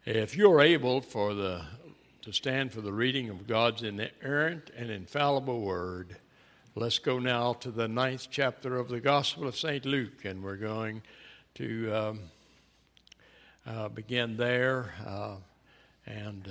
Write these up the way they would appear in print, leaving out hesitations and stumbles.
If you're able to stand for the reading of God's inerrant and infallible word, let's go now to the 9th chapter of the Gospel of St. Luke, and we're going to begin there, and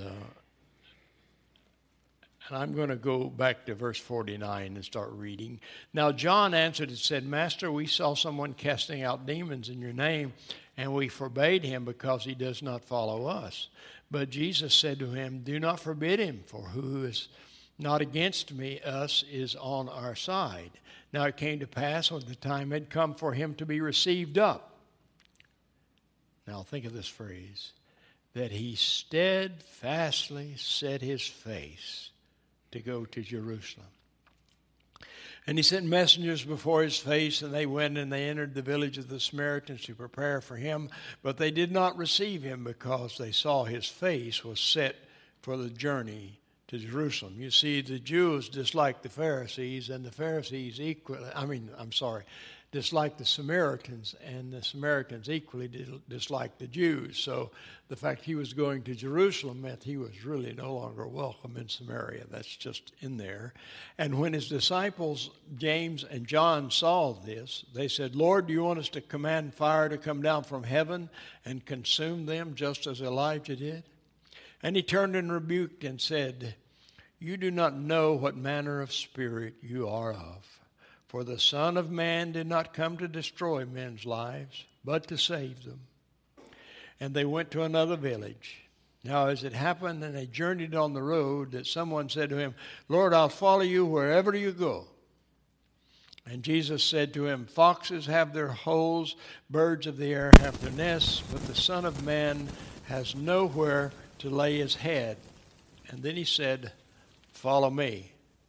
I'm going to go back to verse 49 and start reading. Now John answered and said, Master, we saw someone casting out demons in your name, and we forbade him because he does not follow us. But Jesus said to him, do not forbid him, for who is not against us is on our side. Now it came to pass when the time had come for him to be received up. Now think of this phrase, that he steadfastly set his face to go to Jerusalem. And he sent messengers before his face, and they went and they entered the village of the Samaritans to prepare for him. But they did not receive him because they saw his face was set for the journey to Jerusalem. You see, the Jews disliked the Pharisees, and the Pharisees disliked the Samaritans, and the Samaritans equally disliked the Jews. So the fact he was going to Jerusalem meant he was really no longer welcome in Samaria. That's just in there. And when his disciples, James and John, saw this, they said, Lord, do you want us to command fire to come down from heaven and consume them just as Elijah did? And he turned and rebuked and said, you do not know what manner of spirit you are of. For the Son of Man did not come to destroy men's lives, but to save them. And they went to another village. Now as it happened, and they journeyed on the road, that someone said to him, Lord, I'll follow you wherever you go. And Jesus said to him, foxes have their holes, birds of the air have their nests, but the Son of Man has nowhere to lay his head. And then he said, follow me.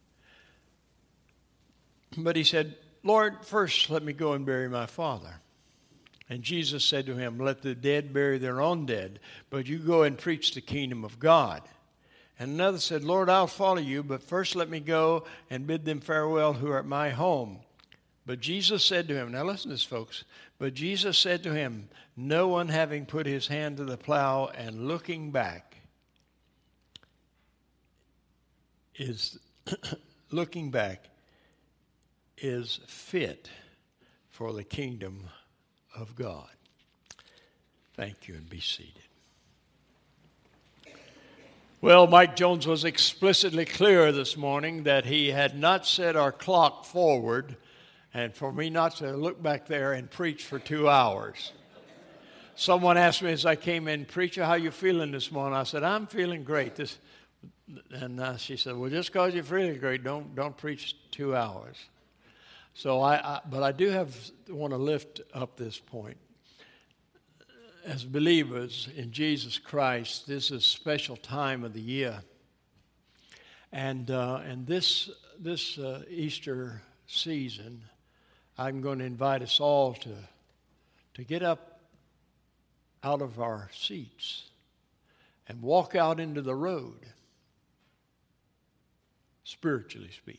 But he said, Lord, first let me go and bury my father. And Jesus said to him, let the dead bury their own dead, but you go and preach the kingdom of God. And another said, Lord, I'll follow you, but first let me go and bid them farewell who are at my home. But Jesus said to him, now listen to this, folks. But Jesus said to him, no one having put his hand to the plow and looking back is fit for the kingdom of God. Thank you, and be seated. Well, Mike Jones was explicitly clear this morning that he had not set our clock forward and for me not to look back there and preach for 2 hours. Someone asked me as I came in, Preacher, how you feeling this morning? I said, I'm feeling great. And she said, well, just because you're feeling great, don't preach 2 hours. So but I do want to lift up this point. As believers in Jesus Christ, this is a special time of the year. And this Easter season, I'm going to invite us all to get up out of our seats and walk out into the road, spiritually speaking,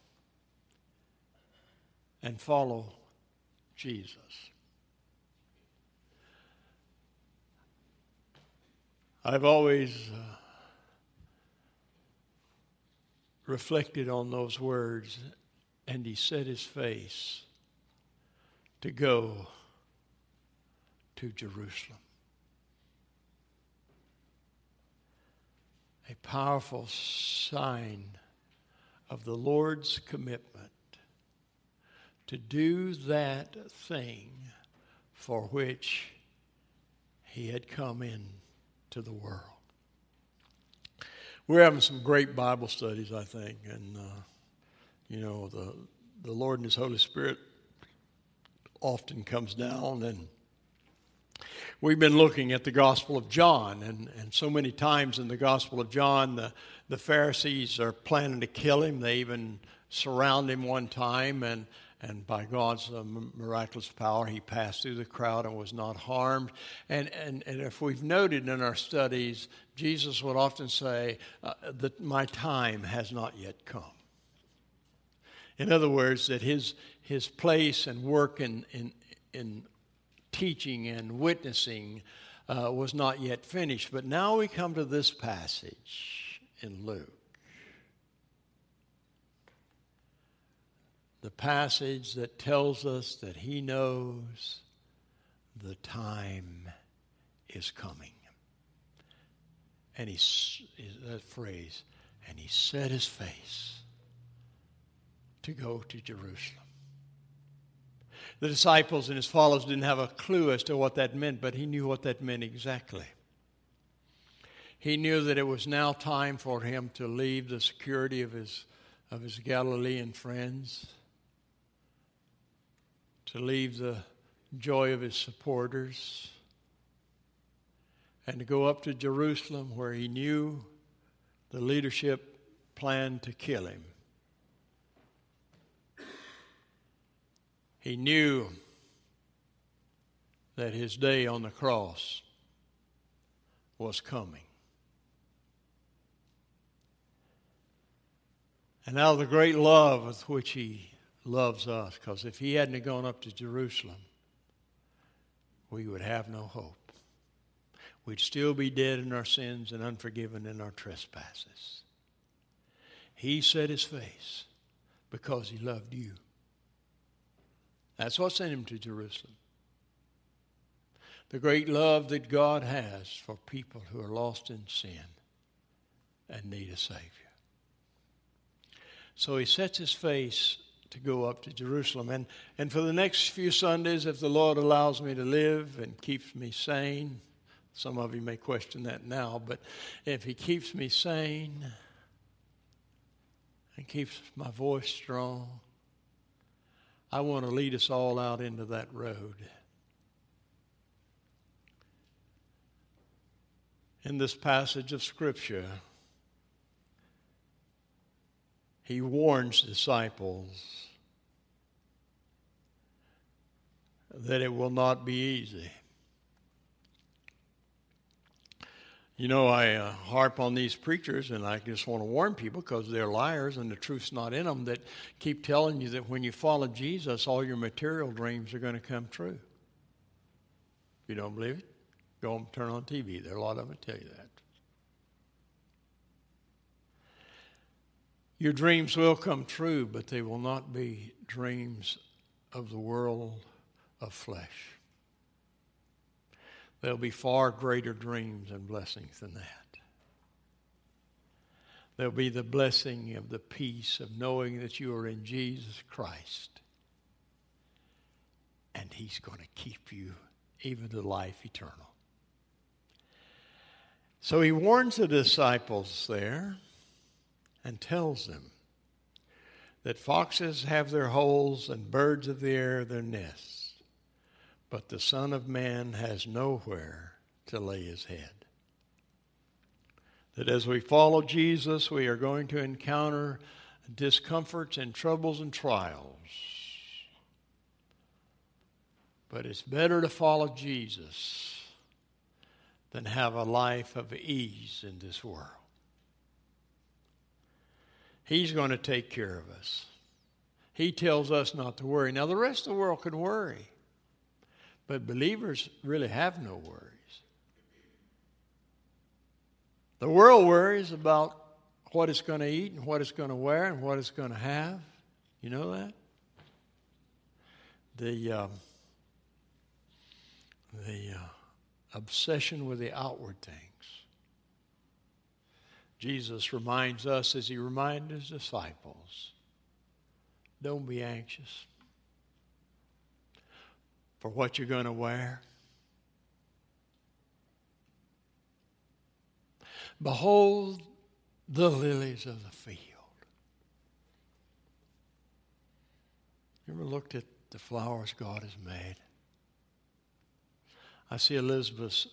and follow Jesus. I've always reflected on those words, and he set his face to go to Jerusalem. A powerful sign of the Lord's commitment to do that thing for which he had come into the world. We're having some great Bible studies, I think, and the Lord and his Holy Spirit often comes down, and we've been looking at the Gospel of John, and so many times in the Gospel of John, the Pharisees are planning to kill him. They even surround him one time, and by God's miraculous power, he passed through the crowd and was not harmed. And if we've noted in our studies, Jesus would often say that my time has not yet come. In other words, that his place and work in teaching and witnessing was not yet finished. But now we come to this passage in Luke. The passage that tells us that he knows the time is coming. And that phrase, and he set his face to go to Jerusalem. The disciples and his followers didn't have a clue as to what that meant, but he knew what that meant exactly. He knew that it was now time for him to leave the security of his Galilean friends, to leave the joy of his supporters, and to go up to Jerusalem where he knew the leadership planned to kill him. He knew that his day on the cross was coming. And out of the great love with which he loves us, because if he hadn't gone up to Jerusalem, we would have no hope. We'd still be dead in our sins and unforgiven in our trespasses. He set his face because he loved you. That's what sent him to Jerusalem. The great love that God has for people who are lost in sin and need a Savior. So he sets his face to go up to Jerusalem. And for the next few Sundays, if the Lord allows me to live and keeps me sane, some of you may question that now, but if he keeps me sane and keeps my voice strong, I want to lead us all out into that road. In this passage of Scripture, he warns disciples that it will not be easy. You know, I harp on these preachers, and I just want to warn people because they're liars and the truth's not in them, that keep telling you that when you follow Jesus, all your material dreams are going to come true. If you don't believe it, go and turn on TV. There are a lot of them that tell you that. Your dreams will come true, but they will not be dreams of the world of flesh. There'll be far greater dreams and blessings than that. There'll be the blessing of the peace of knowing that you are in Jesus Christ. And he's going to keep you even to life eternal. So he warns the disciples there and tells them that foxes have their holes and birds of the air their nests. But the Son of Man has nowhere to lay his head. That as we follow Jesus, we are going to encounter discomforts and troubles and trials. But it's better to follow Jesus than have a life of ease in this world. He's going to take care of us. He tells us not to worry. Now, the rest of the world can worry. But believers really have no worries. The world worries about what it's going to eat and what it's going to wear and what it's going to have. You know that? The obsession with the outward things. Jesus reminds us, as he reminded his disciples, don't be anxious for what you're going to wear. Behold the lilies of the field. You ever looked at the flowers God has made? I see Elizabeth's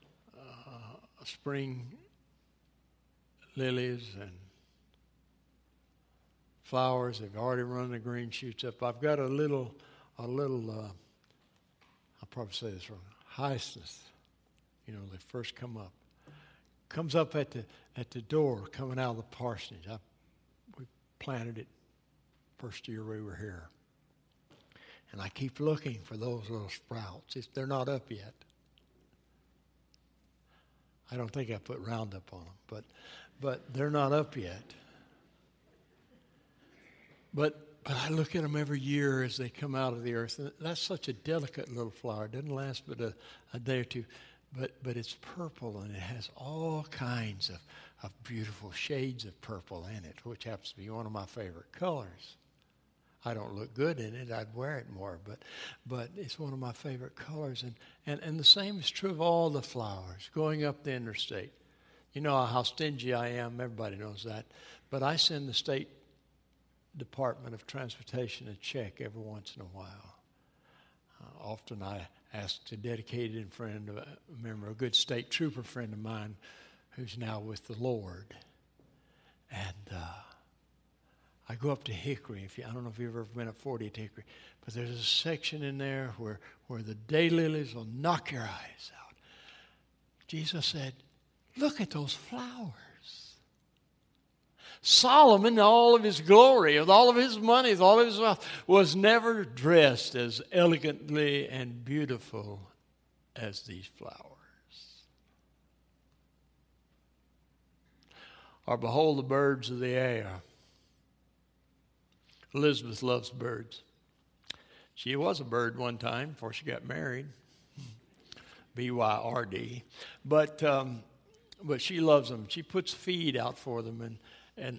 spring lilies and flowers. They've already run the green shoots up. I've got a little I'll probably say this wrong, hyacinth. You know, they first come up. Comes up at the door coming out of the parsonage. We planted it first year we were here. And I keep looking for those little sprouts. They're not up yet. I don't think I put Roundup on them, but they're not up yet. But I look at them every year as they come out of the earth. And that's such a delicate little flower. It doesn't last but a day or two. But it's purple, and it has all kinds of beautiful shades of purple in it, which happens to be one of my favorite colors. I don't look good in it. I'd wear it more, but it's one of my favorite colors. And the same is true of all the flowers going up the interstate. You know how stingy I am. Everybody knows that. But I send the State Department of Transportation a check every once in a while. Often I ask a dedicated friend, a good state trooper friend of mine who's now with the Lord. And I go up to Hickory. I don't know if you've ever been up 40th Hickory, but there's a section in there where the daylilies will knock your eyes out. Jesus said, look at those flowers. Solomon, all of his glory, with all of his money, with all of his wealth, was never dressed as elegantly and beautiful as these flowers. Or behold the birds of the air. Elizabeth loves birds. She was a bird one time before she got married. B-Y-R-D. But she loves them. She puts feed out for them, and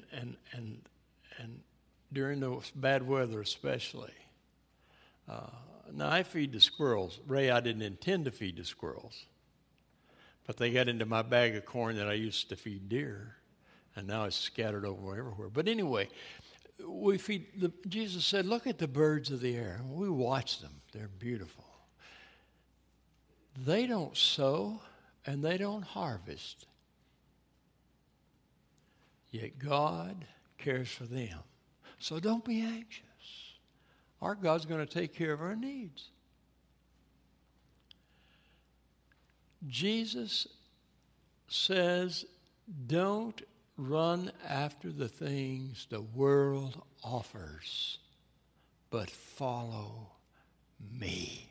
during the bad weather especially. Now I feed the squirrels. Ray, I didn't intend to feed the squirrels, but they got into my bag of corn that I used to feed deer, and now it's scattered over everywhere. But anyway, we feed. Jesus said, "Look at the birds of the air." We watch them; they're beautiful. They don't sow and they don't harvest. Yet God cares for them. So don't be anxious. Our God's going to take care of our needs. Jesus says, don't run after the things the world offers, but follow me.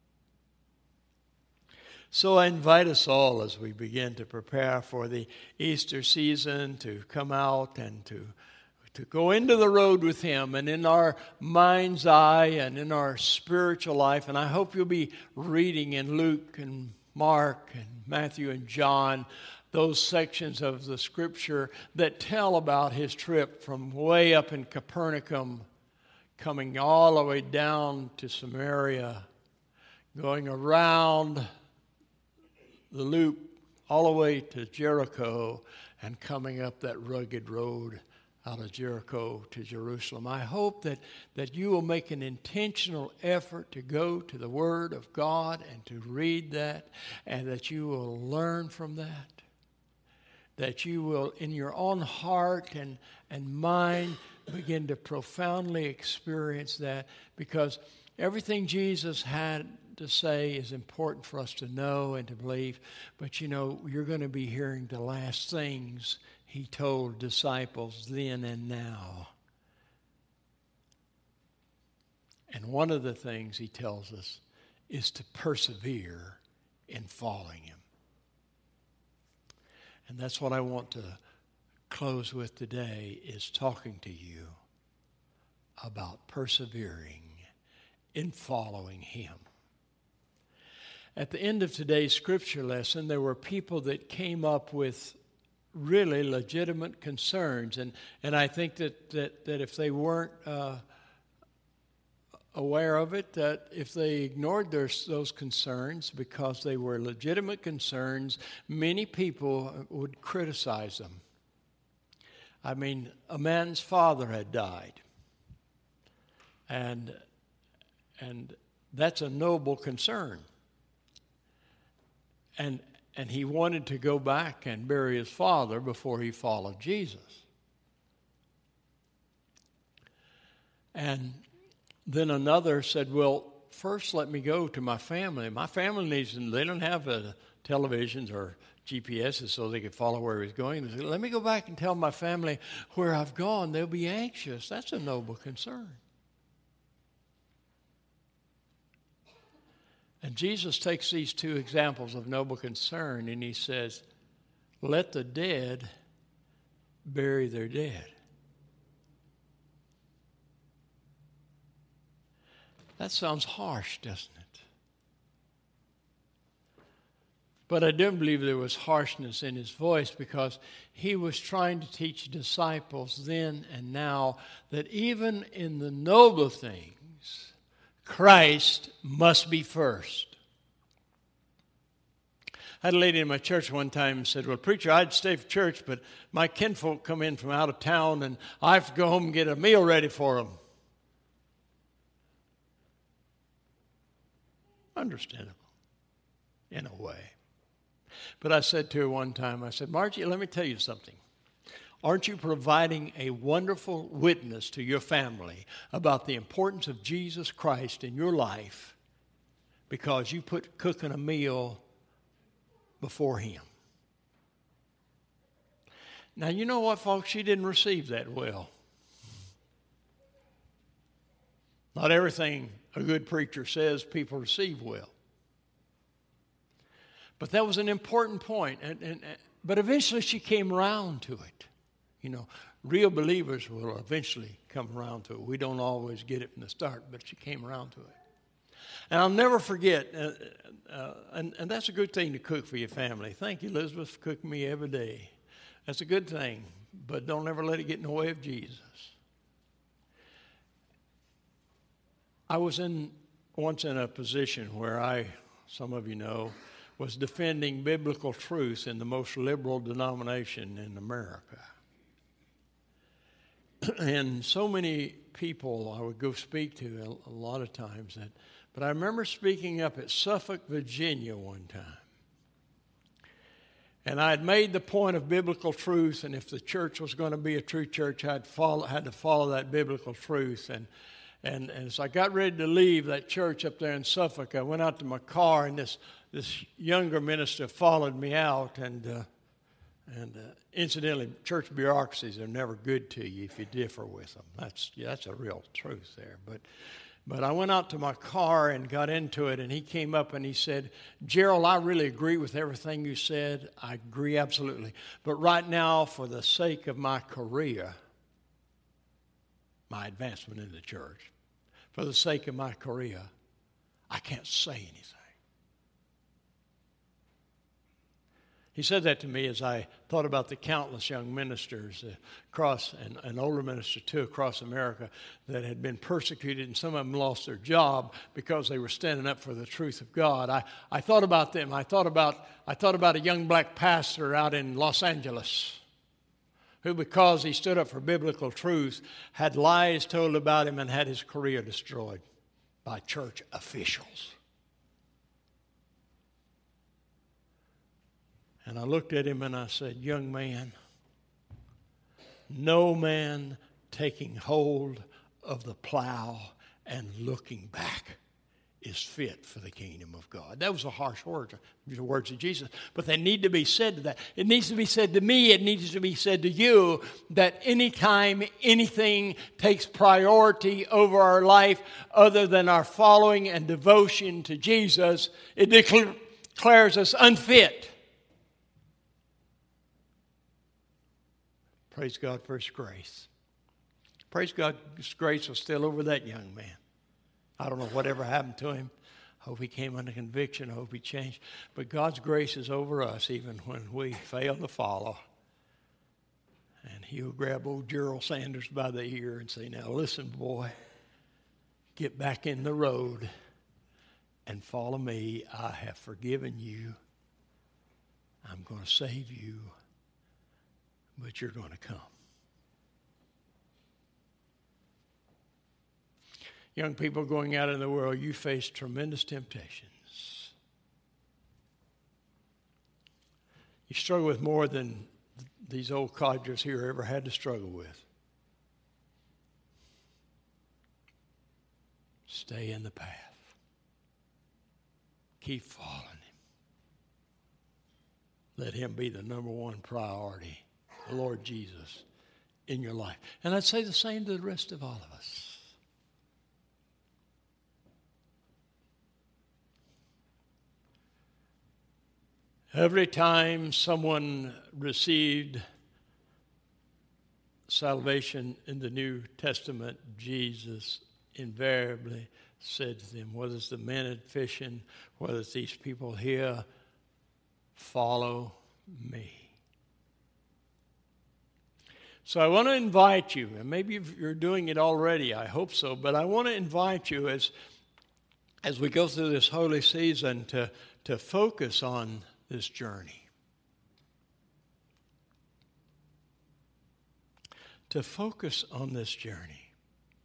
So I invite us all as we begin to prepare for the Easter season to come out and to go into the road with Him and in our mind's eye and in our spiritual life. And I hope you'll be reading in Luke and Mark and Matthew and John, those sections of the Scripture that tell about His trip from way up in Capernaum, coming all the way down to Samaria, going around the loop all the way to Jericho and coming up that rugged road out of Jericho to Jerusalem. I hope that you will make an intentional effort to go to the Word of God and to read that, and that you will learn from that you will, in your own heart and mind, begin to profoundly experience that, because everything Jesus had to say is important for us to know and to believe. But you know, you're going to be hearing the last things He told disciples then and now. And one of the things He tells us is to persevere in following Him. And that's what I want to close with today, is talking to you about persevering in following Him. At the end of today's scripture lesson, there were people that came up with really legitimate concerns, and I think that if they weren't aware of it, that if they ignored those concerns because they were legitimate concerns, many people would criticize them. I mean, a man's father had died, and that's a noble concern. And he wanted to go back and bury his father before he followed Jesus. And then another said, well, first let me go to my family. My family needs, they don't have televisions or GPSs so they could follow where he's going. They said, let me go back and tell my family where I've gone. They'll be anxious. That's a noble concern. And Jesus takes these two examples of noble concern and He says, let the dead bury their dead. That sounds harsh, doesn't it? But I do believe there was harshness in his voice because he was trying to teach disciples then and now that even in the noble things, Christ must be first. I had a lady in my church one time and said, well, preacher, I'd stay for church, but my kinfolk come in from out of town and I have to go home and get a meal ready for them. Understandable, in a way. But I said to her one time, I said, Margie, let me tell you something. Aren't you providing a wonderful witness to your family about the importance of Jesus Christ in your life because you put cooking a meal before him? Now, you know what, folks? She didn't receive that well. Not everything a good preacher says people receive well. But that was an important point. But eventually she came around to it. You know, real believers will eventually come around to it. We don't always get it from the start, but she came around to it. And I'll never forget, and that's a good thing to cook for your family. Thank you, Elizabeth, for cooking me every day. That's a good thing, but don't ever let it get in the way of Jesus. I was once in a position where some of you know, was defending biblical truth in the most liberal denomination in America. And so many people I would go speak to a lot of times. But I remember speaking up at Suffolk, Virginia one time. And I had made the point of biblical truth, and if the church was going to be a true church, I had to follow that biblical truth. And as I got ready to leave that church up there in Suffolk, I went out to my car, and this younger minister followed me out. And incidentally, church bureaucracies are never good to you if you differ with them. That's a real truth there. But I went out to my car and got into it, and he came up and he said, Gerald, I really agree with everything you said. I agree absolutely. But right now, for the sake of my career, my advancement in the church, for the sake of my career, I can't say anything. He said that to me as I thought about the countless young ministers across, and an older minister too, across America that had been persecuted, and some of them lost their job because they were standing up for the truth of God. I thought about them. I thought about a young black pastor out in Los Angeles who, because he stood up for biblical truth, had lies told about him and had his career destroyed by church officials. And I looked at him and I said, young man, no man taking hold of the plow and looking back is fit for the kingdom of God. That was a harsh word, the words of Jesus, but they need to be said to that. It needs to be said to me. It needs to be said to you that anytime anything takes priority over our life other than our following and devotion to Jesus, it declares us unfit. Praise God for His grace. Praise God, His grace was still over that young man. I don't know whatever happened to him. I hope he came under conviction. I hope he changed. But God's grace is over us even when we fail to follow. And He'll grab old Gerald Sanders by the ear and say, now listen, boy, get back in the road and follow me. I have forgiven you. I'm going to save you. But you're going to come. Young people going out in the world, you face tremendous temptations. You struggle with more than these old codgers here ever had to struggle with. Stay in the path. Keep following Him. Let Him be the number one priority, the Lord Jesus, in your life. And I'd say the same to the rest of all of us. Every time someone received salvation in the New Testament, Jesus invariably said to them, whether it's the men at fishing, whether it's these people here, follow me. So I want to invite you, and maybe you're doing it already, I hope so, but I want to invite you as we go through this holy season to focus on this journey. To focus on this journey.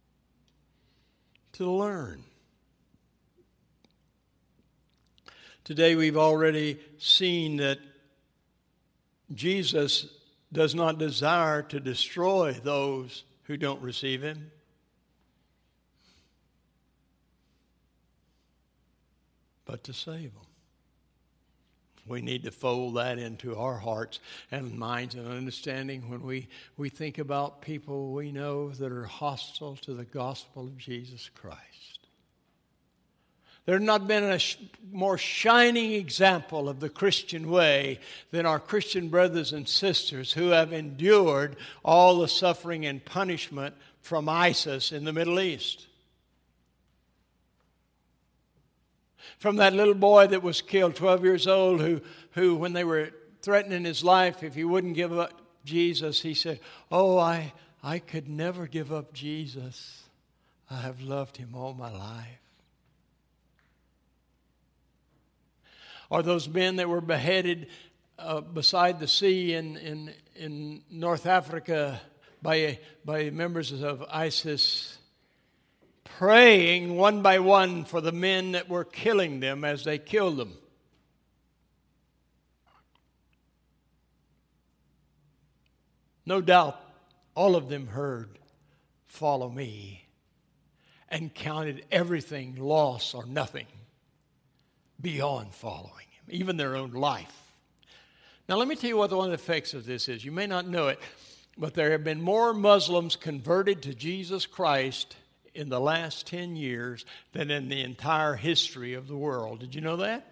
To learn. Today we've already seen that Jesus does not desire to destroy those who don't receive him. But to save them. We need to fold that into our hearts and minds and understanding when we think about people we know that are hostile to the gospel of Jesus Christ. There's not been a more shining example of the Christian way than our Christian brothers and sisters who have endured all the suffering and punishment from ISIS in the Middle East. From that little boy that was killed, 12 years old, who when they were threatening his life, if he wouldn't give up Jesus, he said, "Oh, I could never give up Jesus. I have loved him all my life." Or those men that were beheaded beside the sea in North Africa by members of ISIS, praying one by one for the men that were killing them as they killed them. No doubt all of them heard, "Follow me," and counted everything loss or nothing beyond following him, even their own life. Now let me tell you what one of the effects of this is. You may not know it, but there have been more Muslims converted to Jesus Christ in the last 10 years than in the entire history of the world. Did you know that?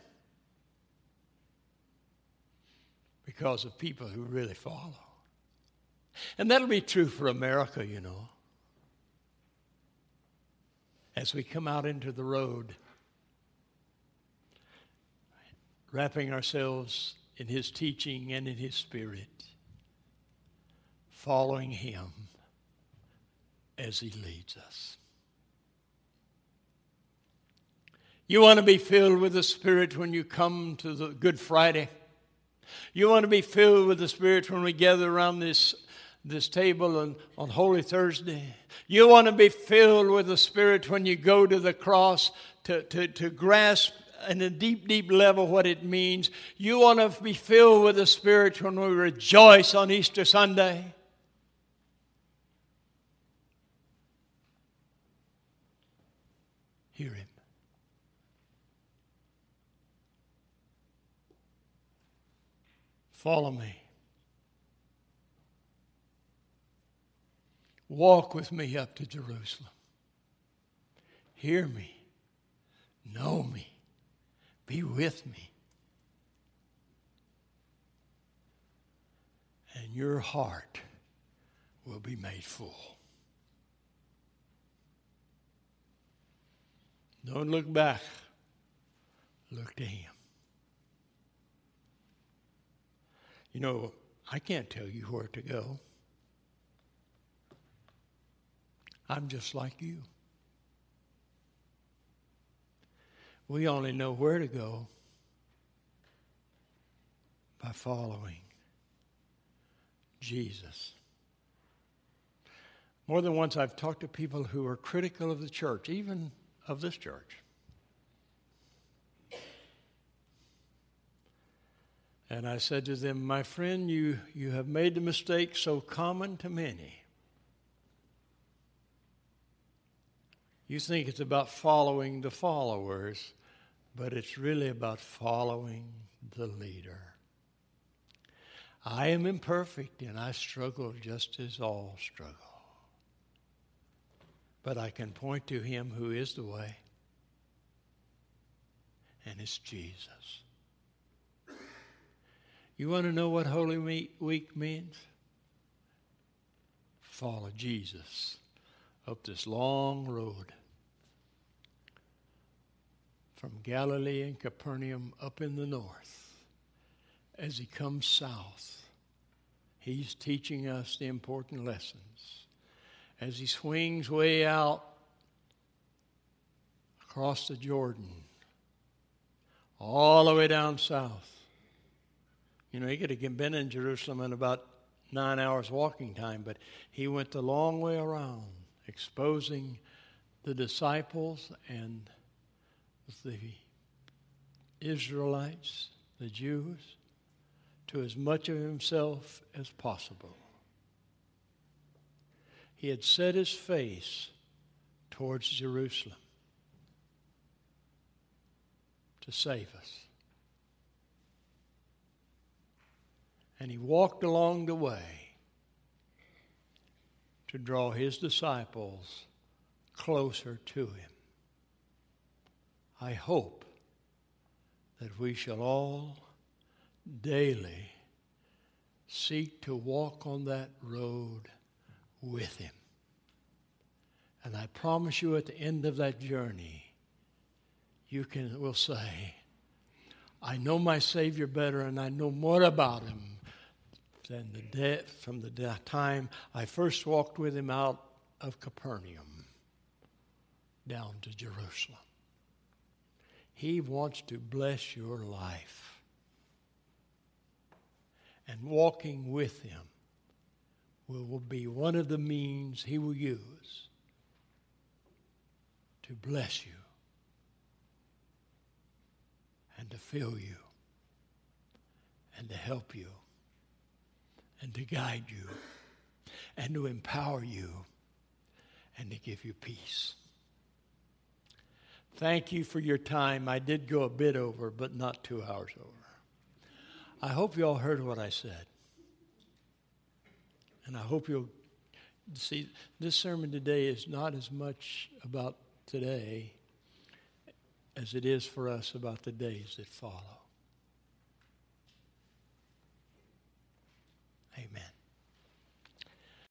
Because of people who really follow. And that'll be true for America, you know. As we come out into the road, wrapping ourselves in his teaching and in his spirit, following him as he leads us. You want to be filled with the Spirit when you come to the Good Friday. You want to be filled with the Spirit when we gather around this table on Holy Thursday. You want to be filled with the Spirit when you go to the cross to grasp in a deep, deep level what it means. You want to be filled with the Spirit when we rejoice on Easter Sunday. Hear him. Follow me. Walk with me up to Jerusalem. Hear me. Know me. Be with me. And your heart will be made full. Don't look back. Look to him. You know, I can't tell you where to go. I'm just like you. We only know where to go by following Jesus. More than once I've talked to people who are critical of the church, even of this church. And I said to them, "My friend, you have made the mistake so common to many. You think it's about following the followers, but it's really about following the leader. I am imperfect and I struggle just as all struggle. But I can point to him who is the way, and it's Jesus. You want to know what Holy Week means? Follow Jesus up this long road from Galilee and Capernaum up in the north. As he comes south, he's teaching us the important lessons. As he swings way out across the Jordan, all the way down south. You know, he could have been in Jerusalem in about 9 hours walking time, but he went the long way around, exposing the disciples and the Israelites, the Jews, to as much of himself as possible. He had set his face towards Jerusalem to save us. And he walked along the way to draw his disciples closer to him. I hope that we shall all daily seek to walk on that road with him. And I promise you at the end of that journey, you will say, I know my Savior better and I know more about him than from the time I first walked with him out of Capernaum down to Jerusalem. He wants to bless your life. And walking with him will be one of the means he will use to bless you and to fill you and to help you and to guide you and to empower you and to give you peace. Thank you for your time. I did go a bit over, but not 2 hours over. I hope you all heard what I said. And I hope you'll see this sermon today is not as much about today as it is for us about the days that follow.